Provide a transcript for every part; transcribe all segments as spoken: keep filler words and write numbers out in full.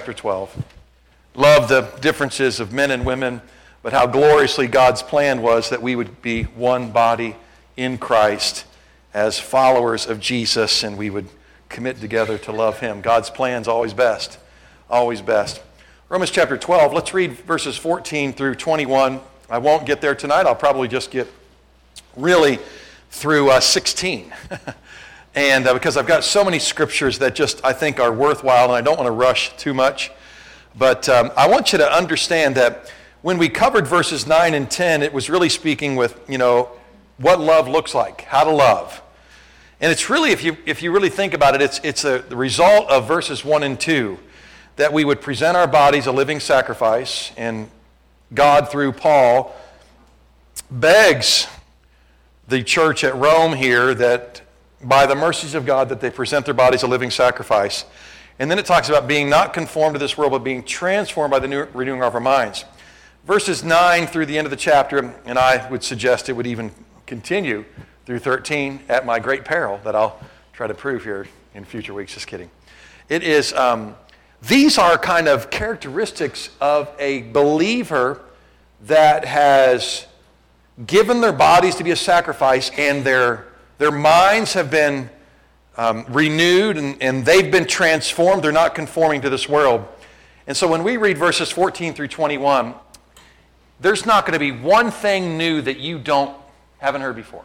chapter twelve. Love the differences of men and women, but how gloriously God's plan was that we would be one body in Christ as followers of Jesus, and we would commit together to love him. God's plan's always best, always best. Romans chapter twelve, let's read verses fourteen through twenty-one. I won't get there tonight. I'll probably just get really through uh, sixteen. and uh, because I've got so many scriptures that just I think are worthwhile, and I don't want to rush too much. But um, I want you to understand that when we covered verses nine and ten, it was really speaking with, you know, what love looks like, how to love. And it's really, if you if you really think about it, it's it's a, the result of verses one and two, that we would present our bodies a living sacrifice, and God, through Paul, begs the church at Rome here that by the mercies of God that they present their bodies a living sacrifice. And then it talks about being not conformed to this world, but being transformed by the new renewing of our minds. Verses nine through the end of the chapter, and I would suggest it would even continue through thirteen at my great peril, that I'll try to prove here in future weeks. Just kidding. It is, um, these are kind of characteristics of a believer that has given their bodies to be a sacrifice, and their, their minds have been um, renewed, and, and they've been transformed. They're not conforming to this world. And so when we read verses fourteen through twenty-one, there's not going to be one thing new that you don't haven't heard before.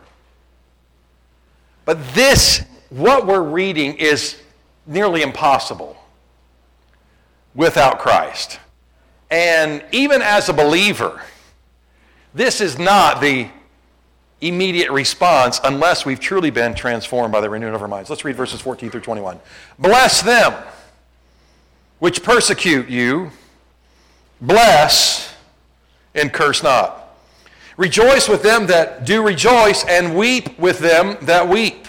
But this, what we're reading, is nearly impossible without Christ. And even as a believer, this is not the immediate response unless we've truly been transformed by the renewing of our minds. Let's read verses fourteen through twenty-one. Bless them which persecute you, bless and curse not. Rejoice with them that do rejoice, and weep with them that weep.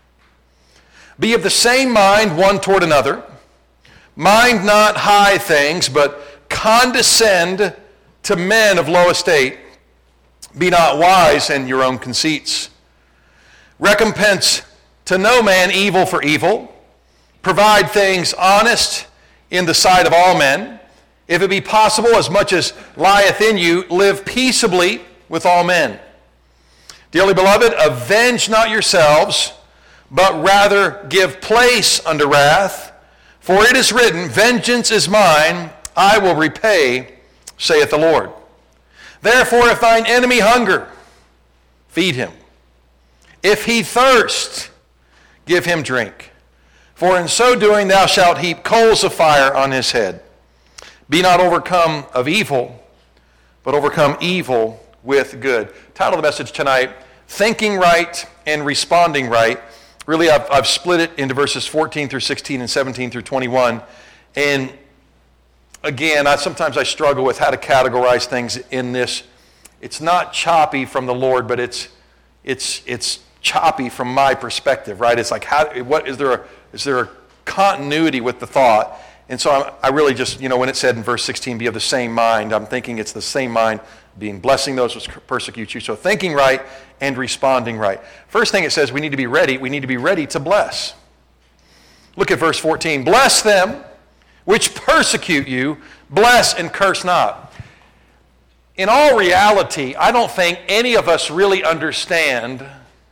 Be of the same mind one toward another. Mind not high things, but condescend to men of low estate. Be not wise in your own conceits. Recompense to no man evil for evil. Provide things honest in the sight of all men. If it be possible, as much as lieth in you, live peaceably with all men. Dearly beloved, avenge not yourselves, but rather give place unto wrath. For it is written, vengeance is mine, I will repay, saith the Lord. Therefore, if thine enemy hunger, feed him. If he thirst, give him drink. For in so doing thou shalt heap coals of fire on his head. Be not overcome of evil, but overcome evil with good. Title of the message tonight, Thinking Right and Responding Right. Really, I've, I've split it into verses fourteen through sixteen and seventeen through twenty-one. And again, I, sometimes I struggle with how to categorize things in this. It's not choppy from the Lord, but it's it's it's choppy from my perspective, right? It's like, how? What is there? A, is there a continuity with the thought? And so I'm, I really just, you know, when it said in verse sixteen, be of the same mind, I'm thinking it's the same mind, being blessing those which persecute you. So thinking right and responding right. First thing it says, we need to be ready. We need to be ready to bless. Look at verse fourteen. Bless them which persecute you, bless and curse not. In all reality, I don't think any of us really understand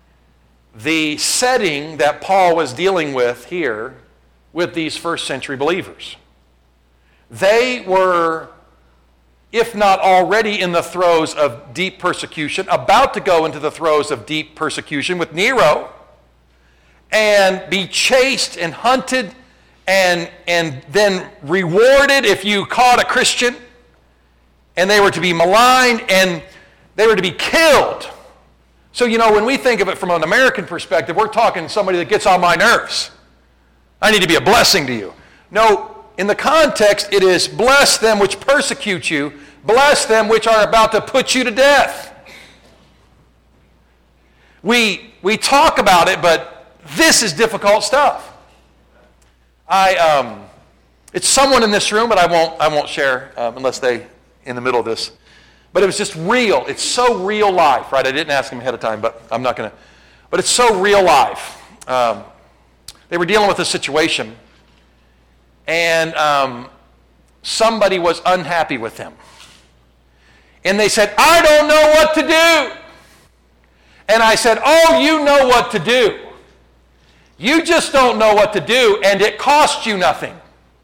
the setting that Paul was dealing with here with these first century believers. They were, if not already in the throes of deep persecution, about to go into the throes of deep persecution with Nero, and be chased and hunted and, and then rewarded if you caught a Christian, and they were to be maligned and they were to be killed. So, you know, when we think of it from an American perspective, we're talking somebody that gets on my nerves. I need to be a blessing to you. No, in the context, it is bless them which persecute you, bless them which are about to put you to death. We, we talk about it, but this is difficult stuff. I, um, it's someone in this room, but I won't, I won't share um, unless they in the middle of this. But it was just real. It's so real life, right? I didn't ask him ahead of time, but I'm not going to. But it's so real life. Um, they were dealing with a situation, and um, somebody was unhappy with them. And they said, I don't know what to do. And I said, oh, you know what to do. You just don't know what to do, and it costs you nothing.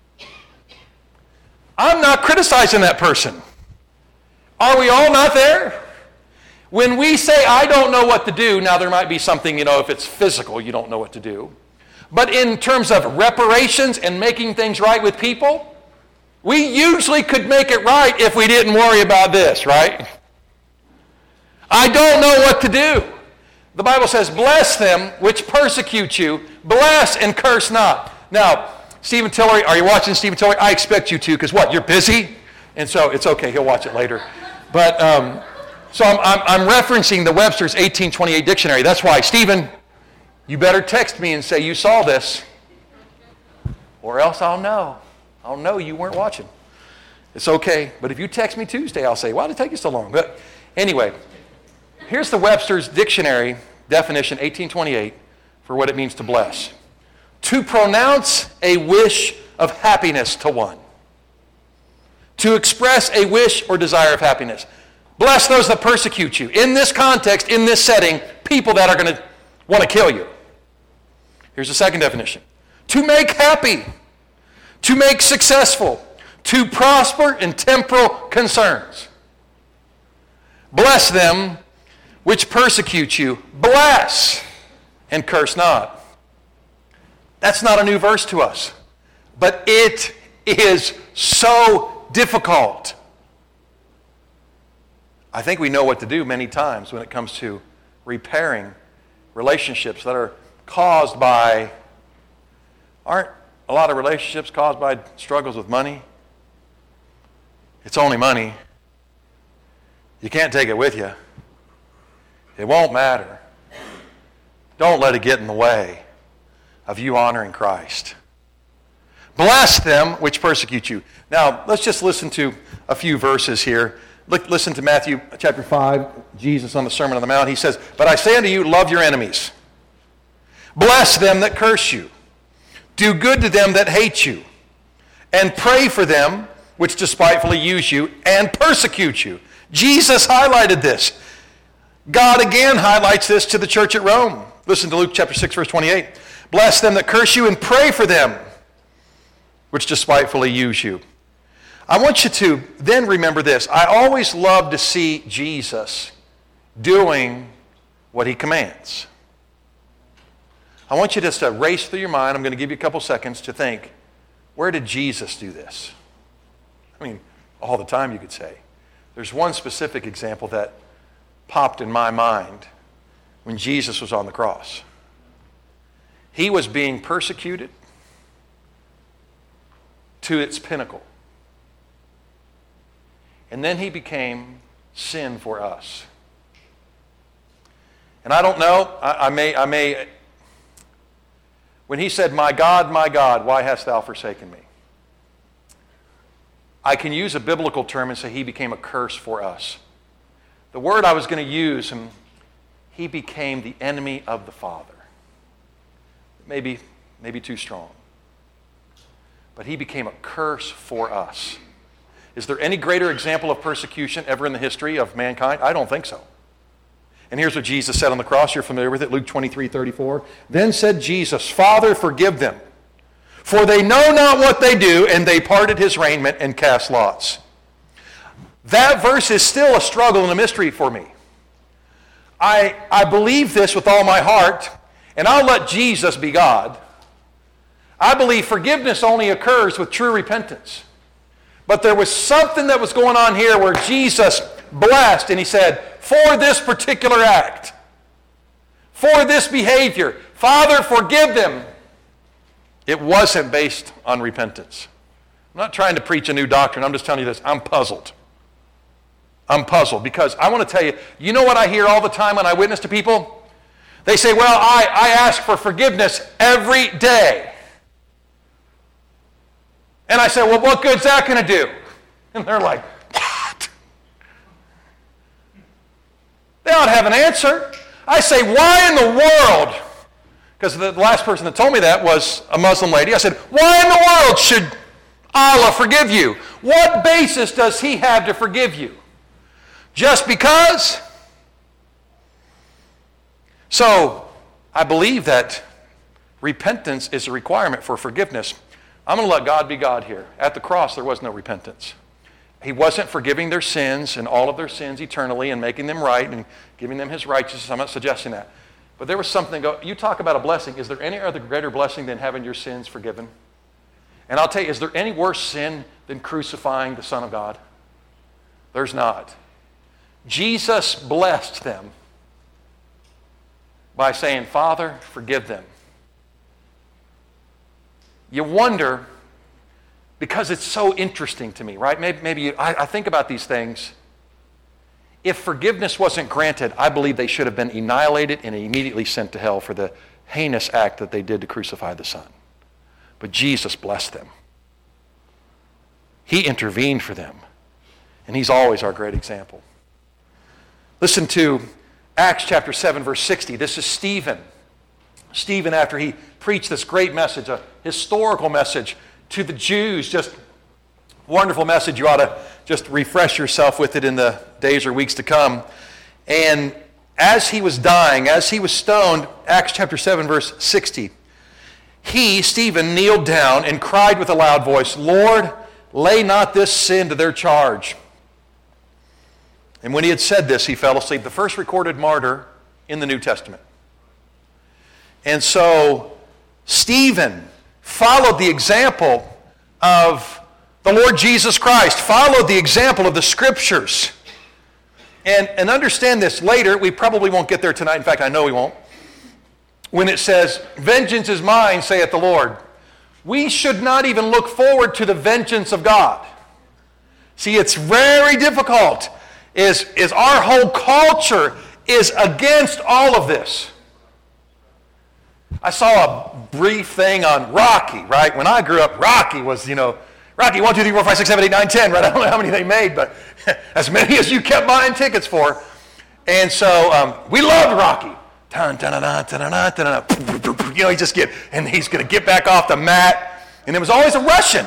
I'm not criticizing that person. Are we all not there? When we say, I don't know what to do, now there might be something, you know, if it's physical, you don't know what to do. But in terms of reparations and making things right with people, we usually could make it right if we didn't worry about this, right? I don't know what to do. The Bible says, bless them which persecute you, bless and curse not. Now, Stephen Tillery, are you watching Stephen Tillery? I expect you to, because what, you're busy? And so it's okay, he'll watch it later. But, um, so I'm, I'm, I'm referencing the Webster's eighteen twenty-eight dictionary. That's why, Stephen, you better text me and say you saw this, or else I'll know. I'll know you weren't watching. It's okay, but if you text me Tuesday, I'll say, why did it take you so long? But anyway, here's the Webster's dictionary definition, eighteen twenty-eight, for what it means to bless. To pronounce a wish of happiness to one. To express a wish or desire of happiness. Bless those that persecute you. In this context, in this setting, people that are going to want to kill you. Here's the second definition. To make happy. To make successful. To prosper in temporal concerns. Bless them which persecute you. Bless and curse not. That's not a new verse to us. But it is so difficult. I think we know what to do many times when it comes to repairing relationships that are caused by, aren't a lot of relationships caused by struggles with money? It's only money. You can't take it with you. It won't matter. Don't let it get in the way of you honoring Christ. Bless them which persecute you. Now, let's just listen to a few verses here. Look, listen to Matthew chapter five, Jesus on the Sermon on the Mount. He says, but I say unto you, love your enemies. Bless them that curse you. Do good to them that hate you. And pray for them which despitefully use you and persecute you. Jesus highlighted this. God again highlights this to the church at Rome. Listen to Luke chapter six, verse twenty-eight. Bless them that curse you and pray for them which despitefully use you. I want you to then remember this. I always love to see Jesus doing what he commands. I want you just to race through your mind. I'm going to give you a couple seconds to think, where did Jesus do this? I mean, all the time you could say. There's one specific example that popped in my mind when Jesus was on the cross. He was being persecuted to its pinnacle. And then he became sin for us. And I don't know, I, I may, I may, when he said, my God, my God, why hast thou forsaken me? I can use a biblical term and say he became a curse for us. The word I was going to use, and he became the enemy of the Father. Maybe, maybe too strong. But he became a curse for us. Is there any greater example of persecution ever in the history of mankind? I don't think so. And here's what Jesus said on the cross. You're familiar with it, Luke twenty-three thirty-four. Then said Jesus, Father, forgive them, for they know not what they do, and they parted his raiment and cast lots. That verse is still a struggle and a mystery for me. I, I believe this with all my heart, and I'll let Jesus be God. I believe forgiveness only occurs with true repentance. But there was something that was going on here where Jesus blessed, and he said, for this particular act, for this behavior, Father, forgive them. It wasn't based on repentance. I'm not trying to preach a new doctrine. I'm just telling you this. I'm puzzled. I'm puzzled because I want to tell you, you know what I hear all the time when I witness to people? They say, well, I, I ask for forgiveness every day. And I say, well, what good's that going to do? And they're like, what? They don't have an answer. I say, why in the world? Because the last person that told me that was a Muslim lady. I said, why in the world should Allah forgive you? What basis does he have to forgive you? Just because? So, I believe that repentance is a requirement for forgiveness. I'm going to let God be God here. At the cross, there was no repentance. He wasn't forgiving their sins and all of their sins eternally and making them right and giving them his righteousness. I'm not suggesting that. But there was something, go, you talk about a blessing. Is there any other greater blessing than having your sins forgiven? And I'll tell you, is there any worse sin than crucifying the Son of God? There's not. Jesus blessed them by saying, Father, forgive them. You wonder, because it's so interesting to me, right? Maybe, maybe you, I, I think about these things. If forgiveness wasn't granted, I believe they should have been annihilated and immediately sent to hell for the heinous act that they did to crucify the Son. But Jesus blessed them. He intervened for them. And he's always our great example. Listen to Acts chapter seven, verse sixty. This is Stephen. Stephen, after he preached this great message, a historical message to the Jews, just wonderful message. You ought to just refresh yourself with it in the days or weeks to come. And as he was dying, as he was stoned, Acts chapter seven, verse sixty, he, Stephen, kneeled down and cried with a loud voice, Lord, lay not this sin to their charge. And when he had said this, he fell asleep. The first recorded martyr in the New Testament. And so Stephen followed the example of the Lord Jesus Christ, followed the example of the Scriptures. And, and understand this, later, we probably won't get there tonight. In fact, I know we won't. When it says, vengeance is mine, saith the Lord. We should not even look forward to the vengeance of God. See, it's very difficult. Is, is our whole culture is against all of this. I saw a brief thing on Rocky, right? When I grew up, Rocky was, you know, Rocky one, two, three, four, five, six, seven, eight, nine, ten, right? I don't know how many they made, but as many as you kept buying tickets for. And so um, we loved Rocky. Dun, dun, dun, dun, dun, dun, dun, dun. You know, he just get, and he's going to get back off the mat. And it was always a Russian.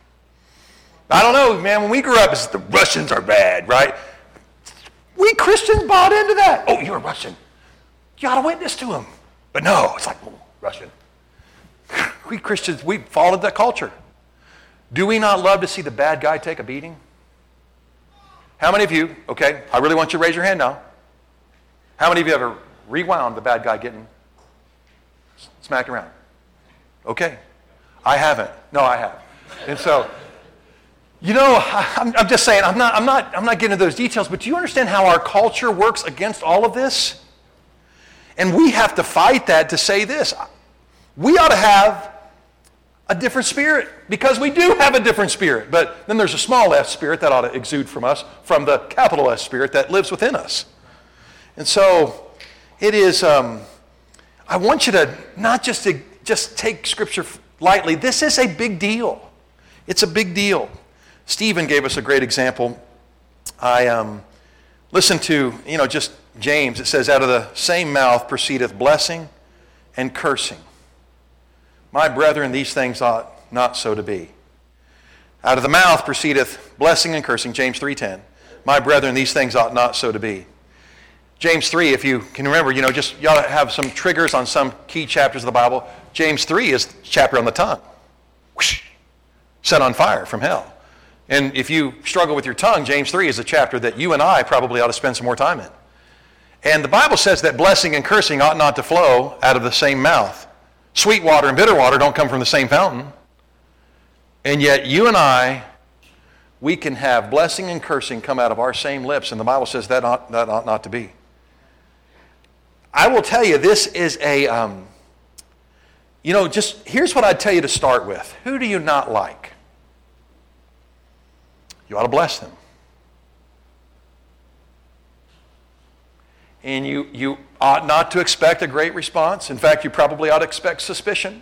I don't know, man, when we grew up, it's the Russians are bad, right? We Christians bought into that. Oh, you're a Russian. You ought to witness to him. But no, it's like, oh, Russian. We Christians, we followed that culture. Do we not love to see the bad guy take a beating? How many of you, okay, I really want you to raise your hand now. How many of you ever rewound the bad guy getting smacked around? Okay. I haven't. No, I have. And so, you know, I'm, I'm just saying, I'm not, I'm not, I'm not getting into those details, but do you understand how our culture works against all of this? And we have to fight that to say this. We ought to have a different spirit, because we do have a different spirit. But then there's a small s spirit that ought to exude from us, from the capital S spirit that lives within us. And so it is, um, I want you to not just to just take Scripture lightly. This is a big deal. It's a big deal. Stephen gave us a great example. I um, listened to, you know, just James. It says, out of the same mouth proceedeth blessing and cursing. My brethren, these things ought not so to be. Out of the mouth proceedeth blessing and cursing, James three ten. My brethren, these things ought not so to be. James three, if you can remember, you know, just you ought to have some triggers on some key chapters of the Bible. James three is the chapter on the tongue. Whoosh, set on fire from hell. And if you struggle with your tongue, James three is a chapter that you and I probably ought to spend some more time in. And the Bible says that blessing and cursing ought not to flow out of the same mouth. Sweet water and bitter water don't come from the same fountain. And yet you and I, we can have blessing and cursing come out of our same lips, and the Bible says that ought, that ought not to be. I will tell you, this is a, um, you know, just here's what I'd tell you to start with. Who do you not like? You ought to bless them. And you, you ought not to expect a great response. In fact, you probably ought to expect suspicion.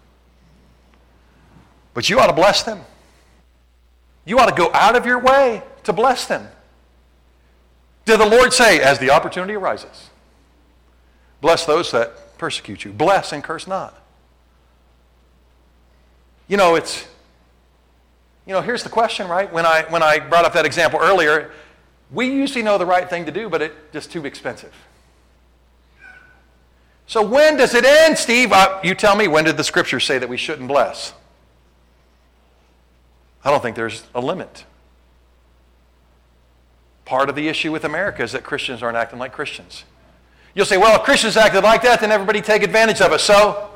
But you ought to bless them. You ought to go out of your way to bless them. Did the Lord say, as the opportunity arises, bless those that persecute you. Bless and curse not. You know, it's, You know, here's the question, right? When I, when I brought up that example earlier, we usually know the right thing to do, but it's just too expensive. So when does it end, Steve? Uh, you tell me, when did the Scripture say that we shouldn't bless? I don't think there's a limit. Part of the issue with America is that Christians aren't acting like Christians. You'll say, well, if Christians acted like that, then everybody take advantage of us. So?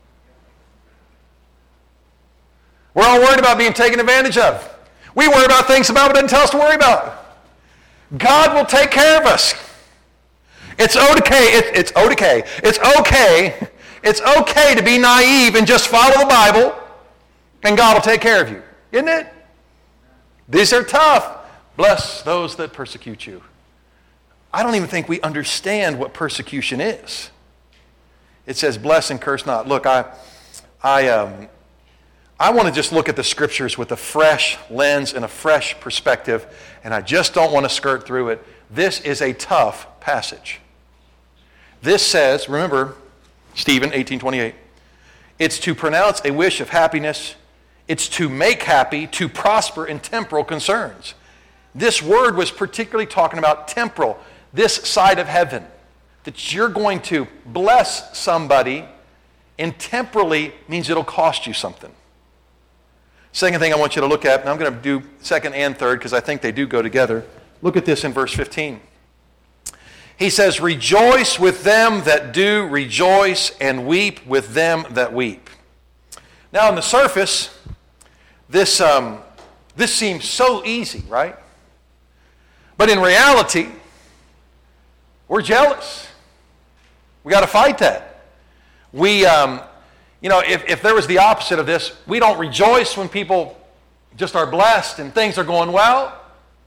We're all worried about being taken advantage of. We worry about things the Bible doesn't tell us to worry about. God will take care of us. It's okay. It, it's okay. It's okay. It's okay to be naive and just follow the Bible, and God will take care of you. Isn't it? These are tough. Bless those that persecute you. I don't even think we understand what persecution is. It says, bless and curse not. Look, I, I, um, I want to just look at the Scriptures with a fresh lens and a fresh perspective, and I just don't want to skirt through it. This is a tough passage. This says, remember, Stephen eighteen twenty-eight, it's to pronounce a wish of happiness. It's to make happy, to prosper in temporal concerns. This word was particularly talking about temporal, this side of heaven, that you're going to bless somebody, and temporally means it'll cost you something. Second thing I want you to look at, and I'm going to do second and third because I think they do go together. Look at this in verse fifteen. He says, rejoice with them that do rejoice, and weep with them that weep. Now on the surface, this, um, this seems so easy, right? But in reality, we're jealous. We got to fight that. We, um, you know, if, if there was the opposite of this, we don't rejoice when people just are blessed and things are going well,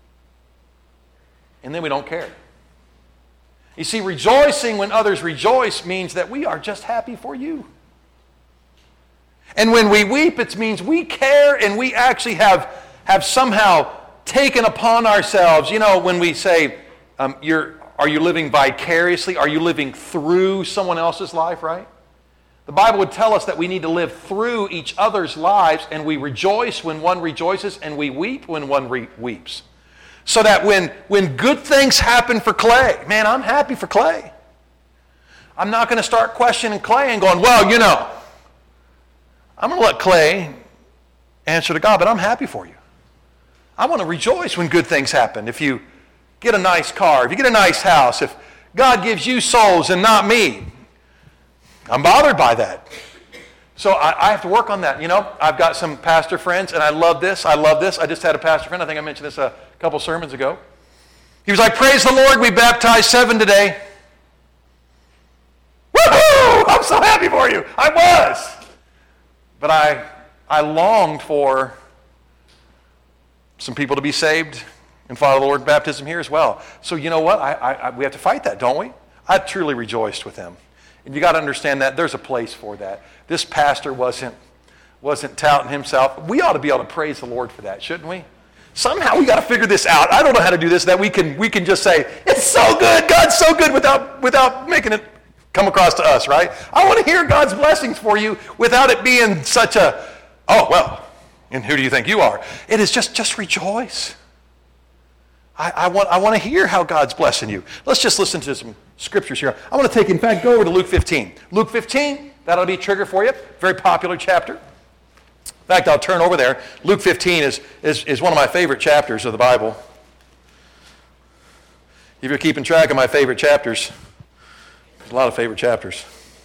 and then we don't care. You see, rejoicing when others rejoice means that we are just happy for you. And when we weep, it means we care and we actually have, have somehow taken upon ourselves, you know, when we say, um, you're, are you living vicariously? Are you living through someone else's life, right? The Bible would tell us that we need to live through each other's lives, and we rejoice when one rejoices, and we weep when one re- weeps. So that when, when good things happen for Clay, man, I'm happy for Clay. I'm not going to start questioning Clay and going, well, you know, I'm going to let Clay answer to God, but I'm happy for you. I want to rejoice when good things happen. If you get a nice car, if you get a nice house, if God gives you souls and not me, I'm bothered by that. So I, I have to work on that. You know, I've got some pastor friends, and I love this. I love this. I just had a pastor friend. I think I mentioned this a couple sermons ago. He was like, praise the Lord, we baptized seven today. Woohoo! I'm so happy for you. I was. But I, I longed for some people to be saved and follow the Lord baptism here as well. So you know what? I, I, I, we have to fight that, don't we? I truly rejoiced with them. And you got to understand that there's a place for that. This pastor wasn't, wasn't touting himself. We ought to be able to praise the Lord for that, shouldn't we? Somehow we got to figure this out. I don't know how to do this, that we can we can just say, it's so good, God's so good, without without making it come across to us, right? I want to hear God's blessings for you without it being such a, oh, well, and who do you think you are? It is just, just rejoice. I, I want I want to hear how God's blessing you. Let's just listen to some scriptures here. I want to take, in fact, go over to Luke fifteen. Luke fifteen, that'll be a trigger for you. Very popular chapter. In fact, I'll turn over there. Luke fifteen is, is, is one of my favorite chapters of the Bible. If you're keeping track of my favorite chapters, there's a lot of favorite chapters.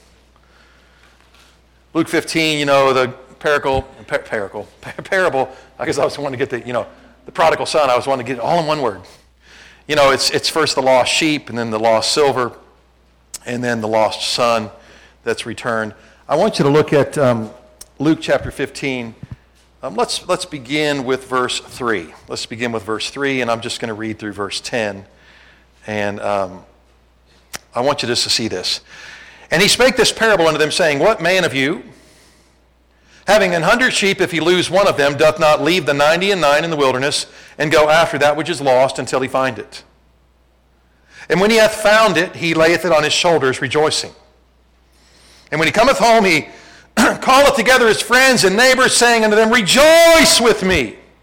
Luke fifteen, you know, the parable, par- parable, parable, I guess I was wanting to get the, you know, the prodigal son, I was wanting to get it all in one word. You know, it's it's first the lost sheep, and then the lost silver, and then the lost son that's returned. I want you to look at um, Luke chapter fifteen. Um, let's let's begin with verse three. Let's begin with verse three, and I'm just going to read through verse ten. And um, I want you just to see this. And he spake this parable unto them, saying, what man of you, having an hundred sheep, if he lose one of them, doth not leave the ninety and nine in the wilderness, and go after that which is lost until he find it? And when he hath found it, he layeth it on his shoulders, rejoicing. And when he cometh home, he calleth together his friends and neighbors, saying unto them, rejoice with me,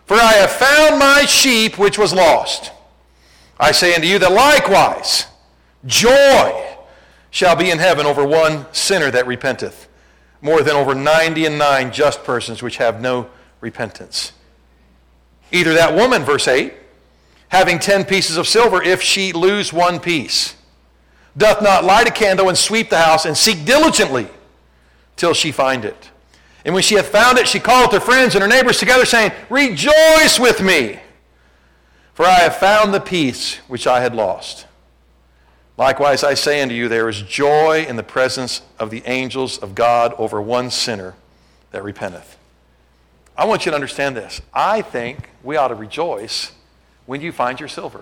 For I have found my sheep which was lost. I say unto you that likewise joy shall be in heaven over one sinner that repenteth, more than over ninety and nine just persons which have no repentance. Either that woman, verse eight, having ten pieces of silver, if she lose one piece, doth not light a candle and sweep the house and seek diligently till she find it. And when she hath found it, she calleth her friends and her neighbors together, saying, Rejoice with me, for I have found the piece which I had lost. Likewise, I say unto you, there is joy in the presence of the angels of God over one sinner that repenteth. I want you to understand this. I think we ought to rejoice when you find your silver.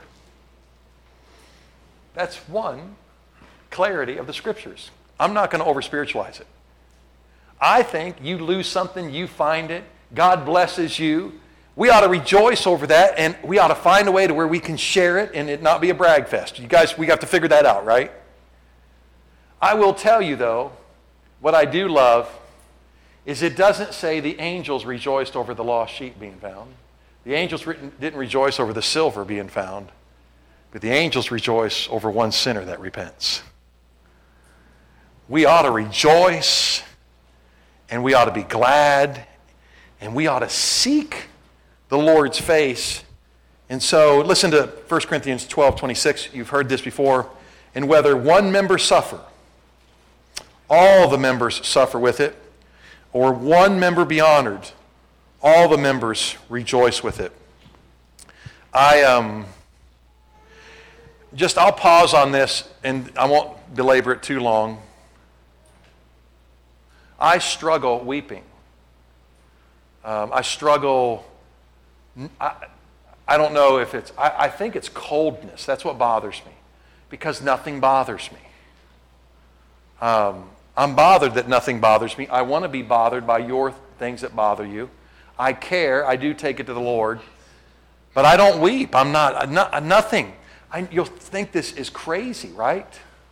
That's one clarity of the Scriptures. I'm not going to over-spiritualize it. I think you lose something, you find it, God blesses you. We ought to rejoice over that, and we ought to find a way to where we can share it and it not be a brag fest. You guys, we got to figure that out, right? I will tell you, though, what I do love is it doesn't say the angels rejoiced over the lost sheep being found. The angels didn't rejoice over the silver being found, but the angels rejoice over one sinner that repents. We ought to rejoice, and we ought to be glad, and we ought to seek the Lord's face. And so listen to First Corinthians twelve twenty-six. You've heard this before. And whether one member suffer, all the members suffer with it, or one member be honored, all the members rejoice with it. I um just I'll pause on this, and I won't belabor it too long. I struggle weeping. Um, I struggle. I, I don't know if it's. I, I think it's coldness. That's what bothers me, because nothing bothers me. Um, I'm bothered that nothing bothers me. I want to be bothered by your things that bother you. I care. I do take it to the Lord, but I don't weep. I'm not. I'm not nothing. I, you'll think this is crazy, right?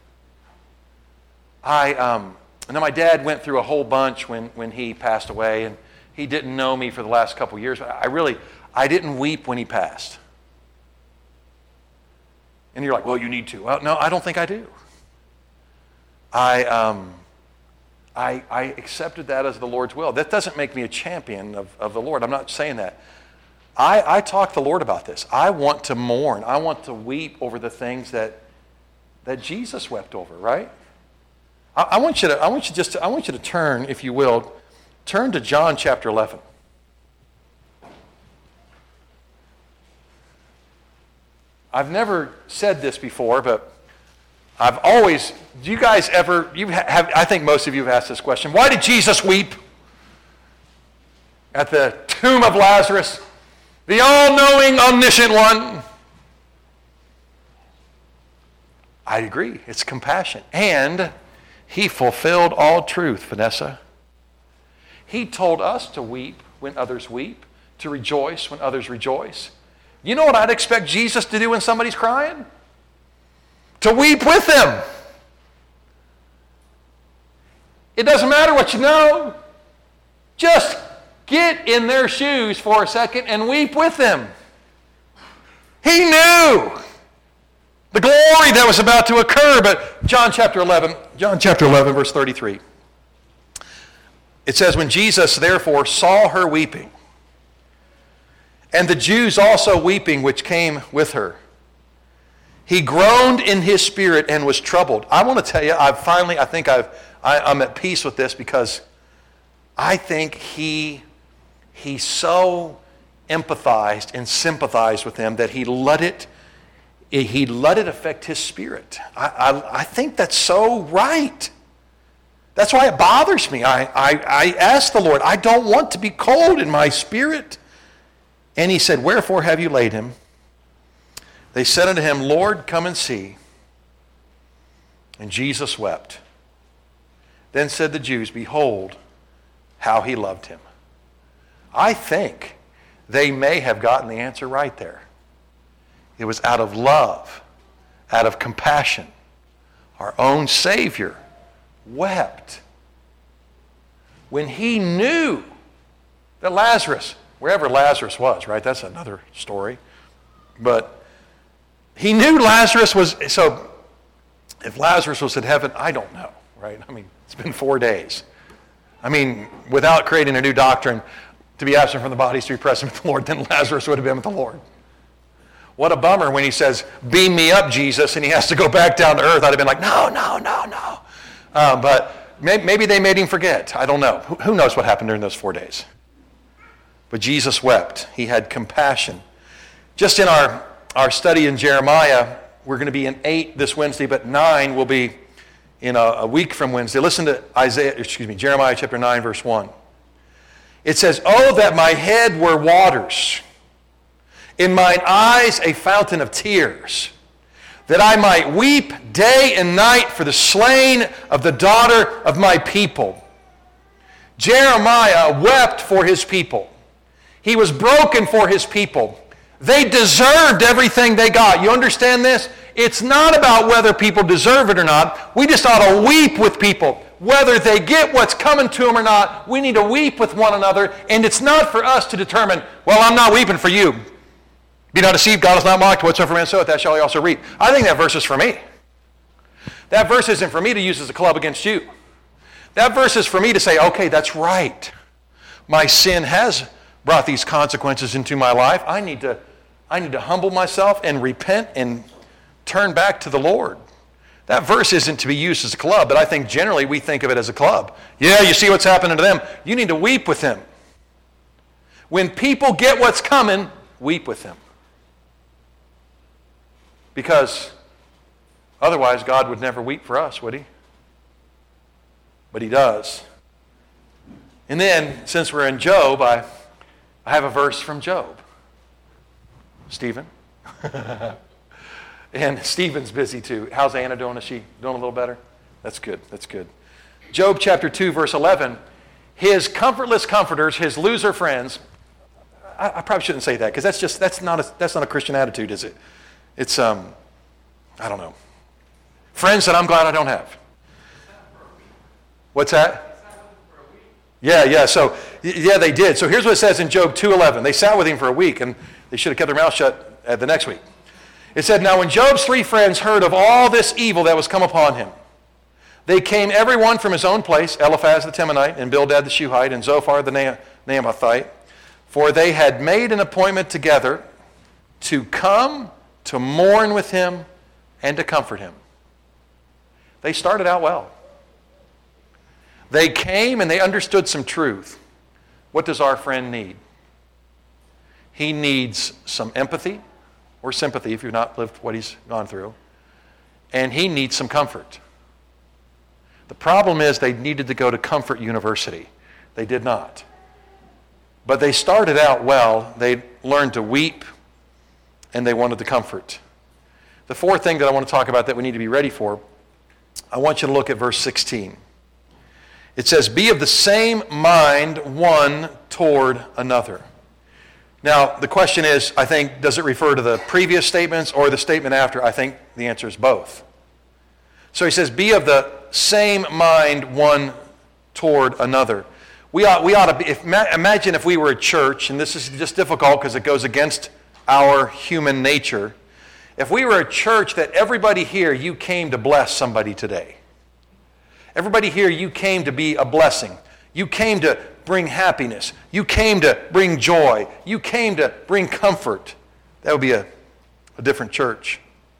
I. Um, And then my dad went through a whole bunch when, when he passed away, and he didn't know me for the last couple of years. I really, I didn't weep when he passed. And you're like, well, you need to. Well, no, I don't think I do. I, um, I, I accepted that as the Lord's will. That doesn't make me a champion of, of the Lord. I'm not saying that. I, I talk to the Lord about this. I want to mourn. I want to weep over the things that, that Jesus wept over, right? I want you to, I want you just to, I want you to turn, if you will, turn to John chapter eleven. I've never said this before, but I've always, do you guys ever, you have, I think most of you have asked this question, why did Jesus weep at the tomb of Lazarus, the all-knowing, omniscient one? I agree, it's compassion. And he fulfilled all truth, Vanessa. He told us to weep when others weep, to rejoice when others rejoice. You know what I'd expect Jesus to do when somebody's crying? To weep with them. It doesn't matter what you know. Just get in their shoes for a second and weep with them. He knew the glory that was about to occur. But John chapter eleven, John chapter eleven, verse thirty-three. It says, when Jesus therefore saw her weeping, and the Jews also weeping which came with her, he groaned in his spirit and was troubled. I want to tell you, I've finally, I think I've, I, I'm at peace with this, because I think he, he so empathized and sympathized with them that he let it He let it affect his spirit. I, I, I think that's so right. That's why it bothers me. I, I, I asked the Lord, I don't want to be cold in my spirit. And he said, wherefore have you laid him? They said unto him, Lord, come and see. And Jesus wept. Then said the Jews, behold, how he loved him. I think they may have gotten the answer right there. It was out of love, out of compassion. Our own Savior wept when he knew that Lazarus wherever Lazarus was, right? That's another story. But he knew Lazarus was, so if Lazarus was in heaven, I don't know, right? I mean, it's been four days. I mean, without creating a new doctrine, to be absent from the body is to be present with the Lord, then Lazarus would have been with the Lord. What a bummer when he says, beam me up, Jesus, and he has to go back down to earth. I'd have been like, no, no, no, no. Uh, but maybe they made him forget. I don't know. Who knows what happened during those four days? But Jesus wept. He had compassion. Just in our, our study in Jeremiah, we're going to be in eight this Wednesday, but nine will be in a, a week from Wednesday. Listen to Isaiah, excuse me, Jeremiah chapter nine, verse one. It says, oh, that my head were waters, in mine eyes a fountain of tears, that I might weep day and night for the slain of the daughter of my people. Jeremiah wept for his people. He was broken for his people. They deserved everything they got. You understand this? It's not about whether people deserve it or not. We just ought to weep with people. Whether they get what's coming to them or not, we need to weep with one another. And it's not for us to determine, well, I'm not weeping for you. Be not deceived, God is not mocked. Whatsoever man soweth, that shall he also reap. I think that verse is for me. That verse isn't for me to use as a club against you. That verse is for me to say, okay, that's right. My sin has brought these consequences into my life. I need to, I need to humble myself and repent and turn back to the Lord. That verse isn't to be used as a club, but I think generally we think of it as a club. Yeah, you see what's happening to them. You need to weep with them. When people get what's coming, weep with them. Because otherwise God would never weep for us, would he? But he does. And then, since we're in Job, I, I have a verse from Job. Stephen? And Stephen's busy too. How's Anna doing? Is she doing a little better? That's good. That's good. Job chapter two, verse eleven. His comfortless comforters, his loser friends. I, I probably shouldn't say that because that's just that's not a that's not a Christian attitude, is it? It's um, I don't know. Friends that I'm glad I don't have. What's that? Yeah, yeah. So yeah, they did. So here's what it says in Job two eleven. They sat with him for a week, and they should have kept their mouth shut at the next week. It said, now when Job's three friends heard of all this evil that was come upon him, they came every one from his own place, Eliphaz the Temanite, and Bildad the Shuhite, and Zophar the Naamathite, for they had made an appointment together to come to mourn with him and to comfort him. They started out well. They came and they understood some truth. What does our friend need? He needs some empathy or sympathy if you've not lived what he's gone through. And he needs some comfort. The problem is they needed to go to Comfort University. They did not. But they started out well. They learned to weep and they wanted to comfort. The fourth thing that I want to talk about that we need to be ready for, I want you to look at verse sixteen. It says, be of the same mind one toward another. Now, the question is, I think, does it refer to the previous statements or the statement after? I think the answer is both. So he says, be of the same mind one toward another. We ought, we ought to be, if, imagine if we were a church, and this is just difficult because it goes against our human nature. If we were a church that everybody here, you came to bless somebody today. Everybody here, you came to be a blessing. You came to bring happiness. You came to bring joy. You came to bring comfort. That would be a, a different church.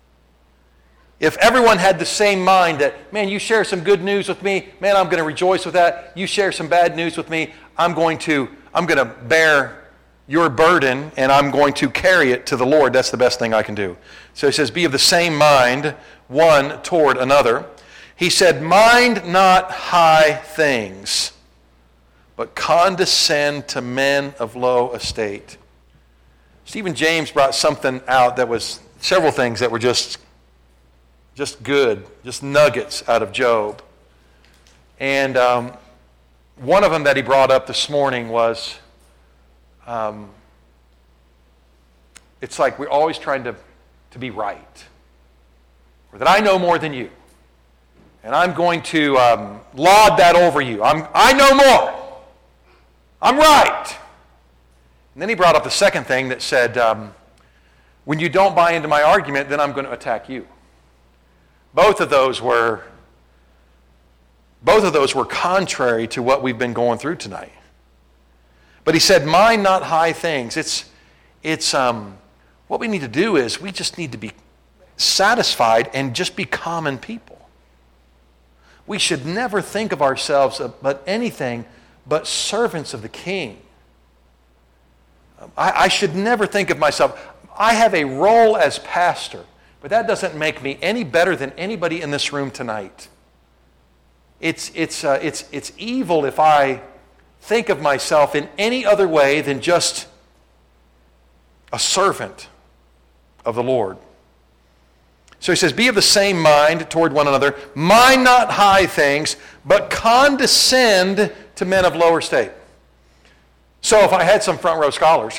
If everyone had the same mind that, man, you share some good news with me, man, I'm going to rejoice with that. You share some bad news with me, I'm going to, I'm going to bear your burden and I'm going to carry it to the Lord. That's the best thing I can do. So he says, be of the same mind one toward another. He said, mind not high things, but condescend to men of low estate. Stephen James brought something out that was several things that were just, just good, just nuggets out of Job. And um, one of them that he brought up this morning was, um, it's like we're always trying to, to be right. Or that I know more than you. And I'm going to um, laud that over you. I'm, I know more. I'm right. And then he brought up the second thing that said, um, when you don't buy into my argument, then I'm going to attack you. Both of those were, both of those were contrary to what we've been going through tonight. But he said, mind not high things. It's, it's um, what we need to do is we just need to be satisfied and just be common people. We should never think of ourselves but anything but servants of the King. I, I should never think of myself. I have a role as pastor, but that doesn't make me any better than anybody in this room tonight. It's, it's, uh, it's, it's evil if I think of myself in any other way than just a servant of the Lord. So he says, be of the same mind toward one another. Mind not high things, but condescend to men of lower state. So if I had some front row scholars,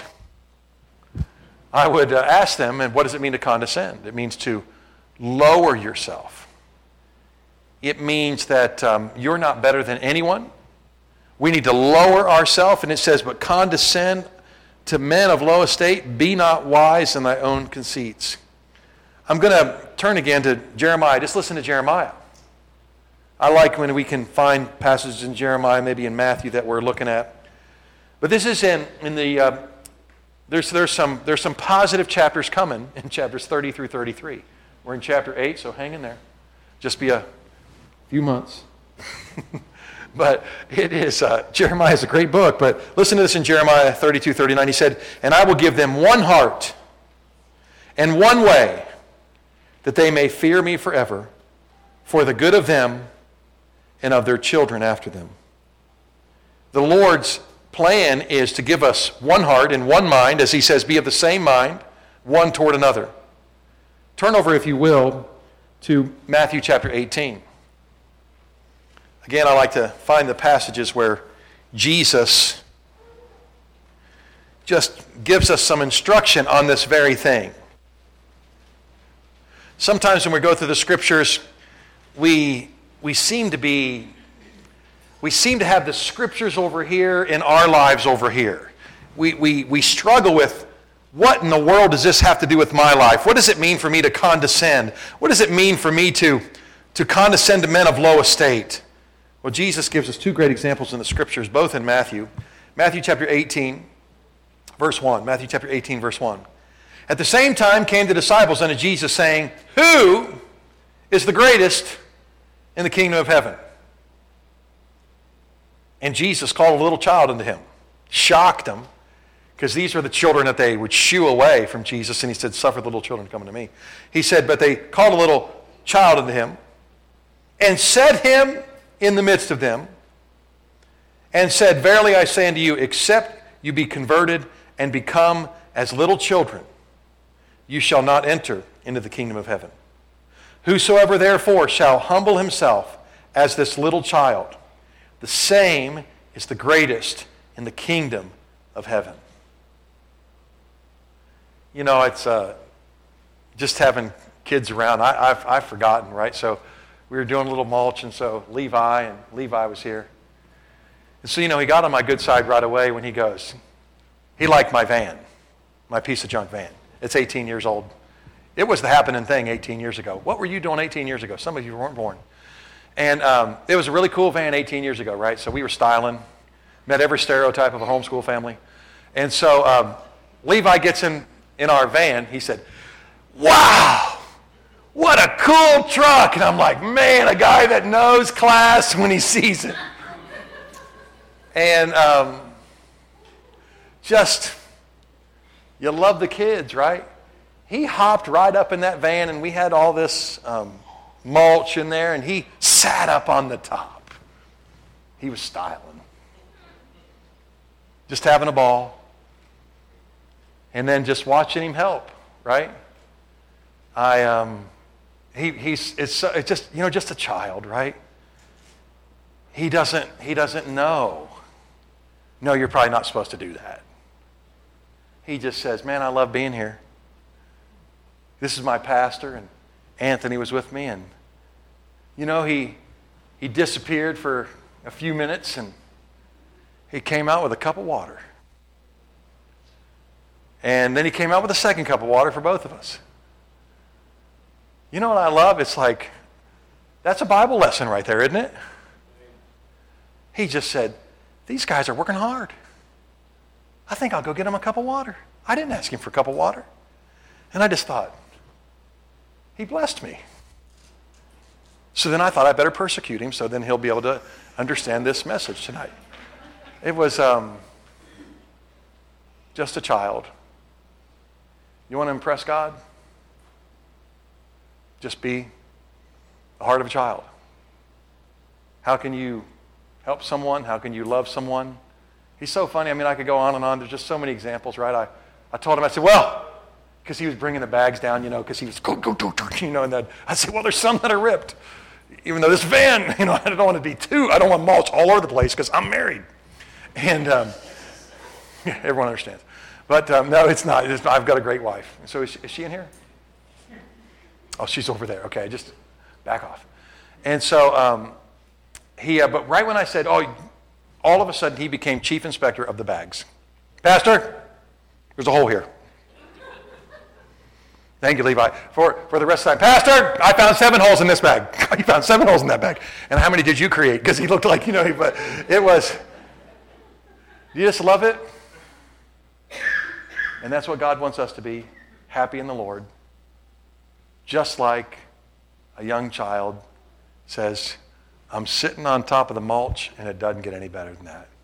I would uh, ask them, and what does it mean to condescend? It means to lower yourself. It means that um, you're not better than anyone. We need to lower ourselves, and it says, but condescend to men of low estate, be not wise in thy own conceits. I'm going to turn again to Jeremiah. Just listen to Jeremiah. I like when we can find passages in Jeremiah, maybe in Matthew that we're looking at. But this is in, in the, uh, there's, there's, some, there's some positive chapters coming in chapters thirty through thirty-three. We're in chapter eight, so hang in there. Just be a few months. But it is, uh, Jeremiah is a great book, but listen to this in Jeremiah thirty-two, thirty-nine. He said, and I will give them one heart and one way, that they may fear me forever, for the good of them and of their children after them. The Lord's plan is to give us one heart and one mind, as he says, be of the same mind, one toward another. Turn over, if you will, to Matthew chapter eighteen. Again, I like to find the passages where Jesus just gives us some instruction on this very thing. Sometimes when we go through the scriptures, we we seem to be we seem to have the scriptures over here and our lives over here. We we we struggle with, what in the world does this have to do with my life? What does it mean for me to condescend? What does it mean for me to to condescend to men of low estate? Well, Jesus gives us two great examples in the scriptures, both in Matthew. Matthew chapter eighteen, verse one. Matthew chapter eighteen, verse one. At the same time came the disciples unto Jesus, saying, who is the greatest in the kingdom of heaven? And Jesus called a little child unto him, shocked them, because these were the children that they would shoo away from Jesus, and he said, suffer the little children to come unto me. He said, but they called a little child unto him, and set him in the midst of them, and said, verily I say unto you, except you be converted and become as little children, you shall not enter into the kingdom of heaven. Whosoever therefore shall humble himself as this little child, the same is the greatest in the kingdom of heaven. You know, it's uh, just having kids around. I, I've, I've forgotten, right? So we were doing a little mulch, and so Levi, and Levi was here. And so, you know, he got on my good side right away when he goes, he liked my van, my piece of junk van. It's eighteen years old. It was the happening thing eighteen years ago. What were you doing eighteen years ago? Some of you weren't born. And um, it was a really cool van eighteen years ago, right? So we were styling, met every stereotype of a homeschool family. And so um, Levi gets in, in our van. He said, wow, what a cool truck. And I'm like, man, a guy that knows class when he sees it. And um, just... you love the kids, right? He hopped right up in that van, and we had all this um, mulch in there, and he sat up on the top. He was styling. Just having a ball. And then just watching him help, right? I, um, he, he's, it's, it's just, you know, just a child, right? He doesn't, he doesn't know. No, you're probably not supposed to do that. He just says, man, I love being here. This is my pastor, and Anthony was with me, and, you know, he he disappeared for a few minutes, and he came out with a cup of water. And then he came out with a second cup of water for both of us. You know what I love? It's like, that's a Bible lesson right there, isn't it? He just said, these guys are working hard. I think I'll go get them a cup of water. I didn't ask him for a cup of water. And I just thought, he blessed me. So then I thought I better persecute him so then he'll be able to understand this message tonight. It was um, just a child. You want to impress God? Just be the heart of a child. How can you help someone? How can you love someone? He's so funny. I mean, I could go on and on. There's just so many examples, right? I, I told him, I said, well, because he was bringing the bags down, you know, because he was, go, go, go, go, you know, and then I said, well, there's some that are ripped. Even though this van, you know, I don't want to be too, I don't want mulch all over the place because I'm married. And um, yeah, everyone understands. But um, no, it's not. It's, I've got a great wife. So is she, is she in here? Oh, she's over there. Okay, just back off. And so um, he, uh, but right when I said, oh, all of a sudden he became chief inspector of the bags. Pastor, there's a hole here. Thank you, Levi. For, for the rest of the time, Pastor, I found seven holes in this bag. He found seven holes in that bag. And how many did you create? Because he looked like, you know, he, but it was, do you just love it? And that's what God wants us to be, happy in the Lord. Just like a young child says, I'm sitting on top of the mulch, and it doesn't get any better than that.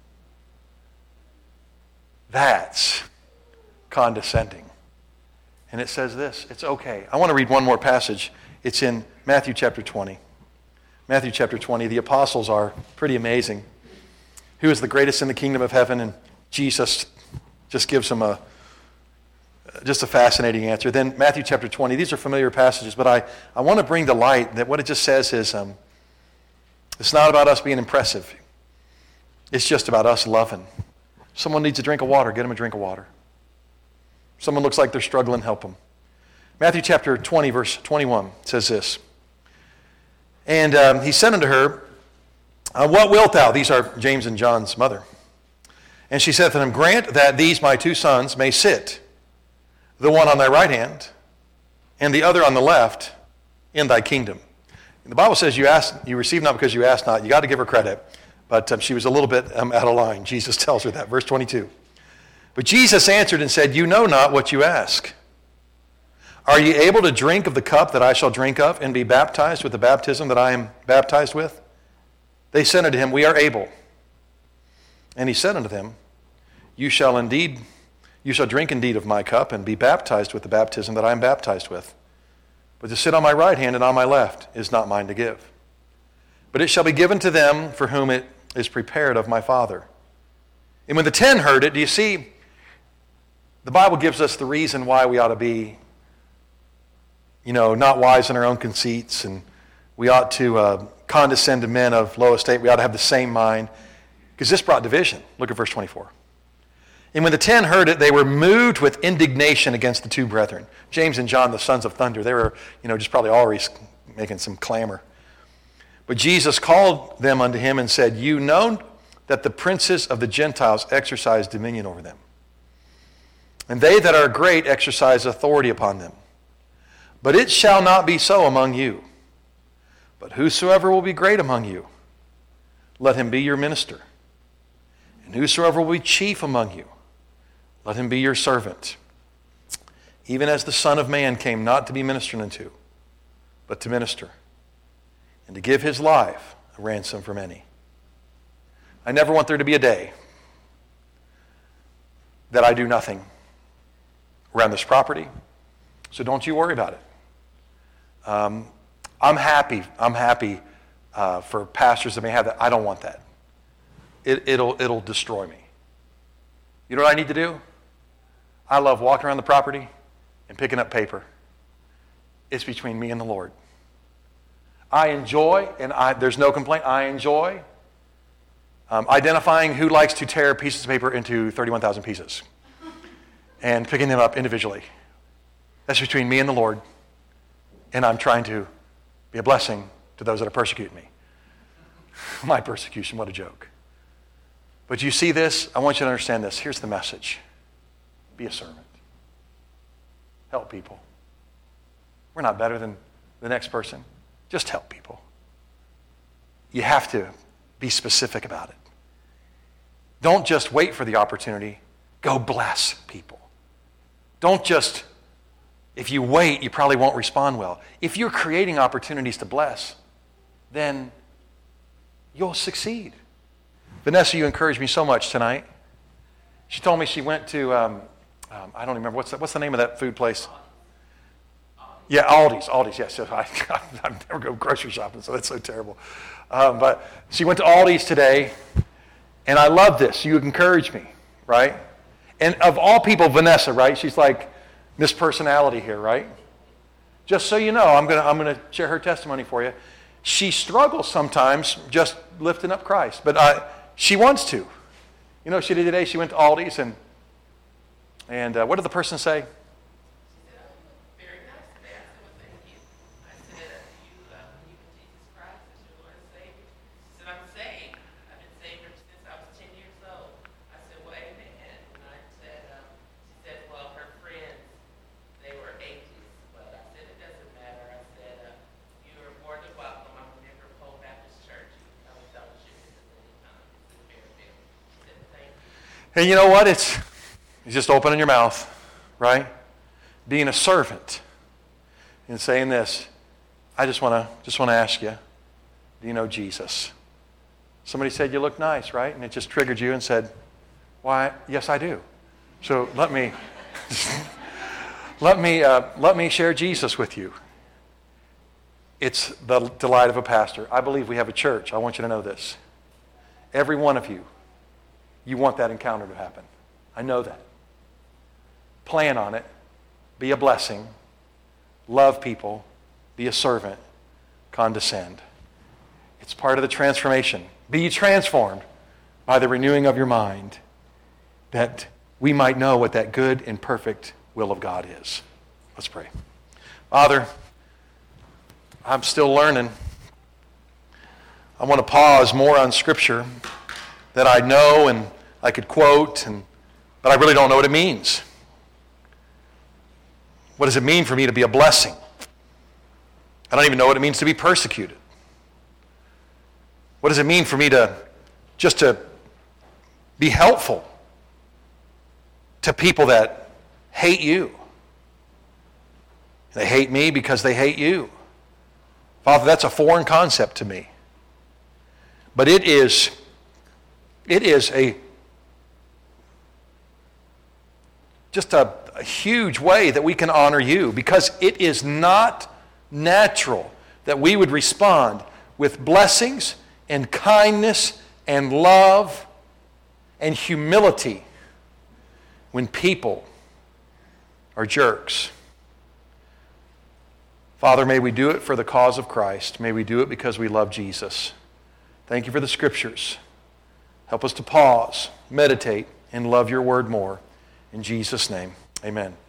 That's condescending. And it says this, it's okay. I want to read one more passage. It's in Matthew chapter twenty. Matthew chapter twenty, the apostles are pretty amazing. Who is the greatest in the kingdom of heaven? And Jesus just gives them a, just a fascinating answer. Then Matthew chapter twenty, these are familiar passages, but I, I want to bring to light that what it just says is, um, it's not about us being impressive. It's just about us loving. Someone needs a drink of water, get them a drink of water. Someone looks like they're struggling, help them. Matthew chapter twenty, verse twenty-one says this. And um, he said unto her, uh, what wilt thou? These are James and John's mother. And she said to him, grant that these my two sons may sit, the one on thy right hand, and the other on the left, in thy kingdom. And the Bible says you ask, you receive not because you ask not. You got to give her credit. But um, she was a little bit um, out of line. Jesus tells her that. Verse twenty-two. But Jesus answered and said, you know not what you ask. Are ye able to drink of the cup that I shall drink of, and be baptized with the baptism that I am baptized with? They said unto him, we are able. And he said unto them, you shall indeed, you shall drink indeed of my cup, and be baptized with the baptism that I am baptized with. But to sit on my right hand and on my left is not mine to give. But it shall be given to them for whom it is prepared of my Father. And when the ten heard it, do you see, the Bible gives us the reason why we ought to be, you know, not wise in our own conceits, and we ought to uh, condescend to men of low estate. We ought to have the same mind, because this brought division. Look at verse twenty-four. And when the ten heard it, they were moved with indignation against the two brethren. James and John, the sons of thunder, they were, you know, just probably always making some clamor. But Jesus called them unto him and said, you know that the princes of the Gentiles exercise dominion over them. And they that are great exercise authority upon them. But it shall not be so among you. But whosoever will be great among you, let him be your minister. And whosoever will be chief among you, let him be your servant. Even as the Son of Man came not to be ministered unto, but to minister, and to give his life a ransom for many. I never want there to be a day that I do nothing around this property, so don't you worry about it. Um, I'm happy. I'm happy uh, for pastors that may have that. I don't want that. It, it'll it'll destroy me. You know what I need to do? I love walking around the property and picking up paper. It's between me and the Lord. I enjoy, and I, there's no complaint. I enjoy um, identifying who likes to tear pieces of paper into thirty-one thousand pieces and picking them up individually. That's between me and the Lord, and I'm trying to be a blessing to those that are persecuting me. My persecution, what a joke. But you see this? I want you to understand this. Here's the message. Be a servant. help people. We're not better than the next person. Just help people. You have to be specific about it. Don't just wait for the opportunity. Go bless people. Don't just, if you wait, you probably won't respond well. If you're creating opportunities to bless, then you'll succeed. Vanessa, you encouraged me so much tonight. She told me she went to, um, um, I don't remember, what's the, what's the name of that food place? Yeah, Aldi's. Aldi's, yes. So I, I never go grocery shopping, so that's so terrible. Um, but she went to Aldi's today, and I love this. You encourage me, right? And of all people, Vanessa, right? She's like Miss Personality here, right? Just so you know, I'm gonna I'm gonna share her testimony for you. She struggles sometimes just lifting up Christ, but uh, she wants to. You know what she did today? She went to Aldi's, and and uh, what did the person say? And you know what? It's, it's just opening your mouth, right? Being a servant and saying this. I just want to just want to ask you, do you know Jesus? Somebody said you look nice, right? And it just triggered you and said, why? Yes, I do. So let me let me uh, let me share Jesus with you. It's the delight of a pastor. I believe we have a church. I want you to know this. Every one of you. You want that encounter to happen. I know that. Plan on it. Be a blessing. Love people. Be a servant. Condescend. It's part of the transformation. Be ye transformed by the renewing of your mind, that we might know what that good and perfect will of God is. Let's pray. Father, I'm still learning. I want to pause more on Scripture that I know and I could quote, and but I really don't know what it means. What does it mean for me to be a blessing? I don't even know what it means to be persecuted. What does it mean for me to just to be helpful to people that hate you? They hate me because they hate you. Father, that's a foreign concept to me. But it is It is a just a, a huge way that we can honor you, because it is not natural that we would respond with blessings and kindness and love and humility when people are jerks. Father, may we do it for the cause of Christ. May we do it because we love Jesus. Thank you for the Scriptures. Help us to pause, meditate, and love your word more. In Jesus' name, amen.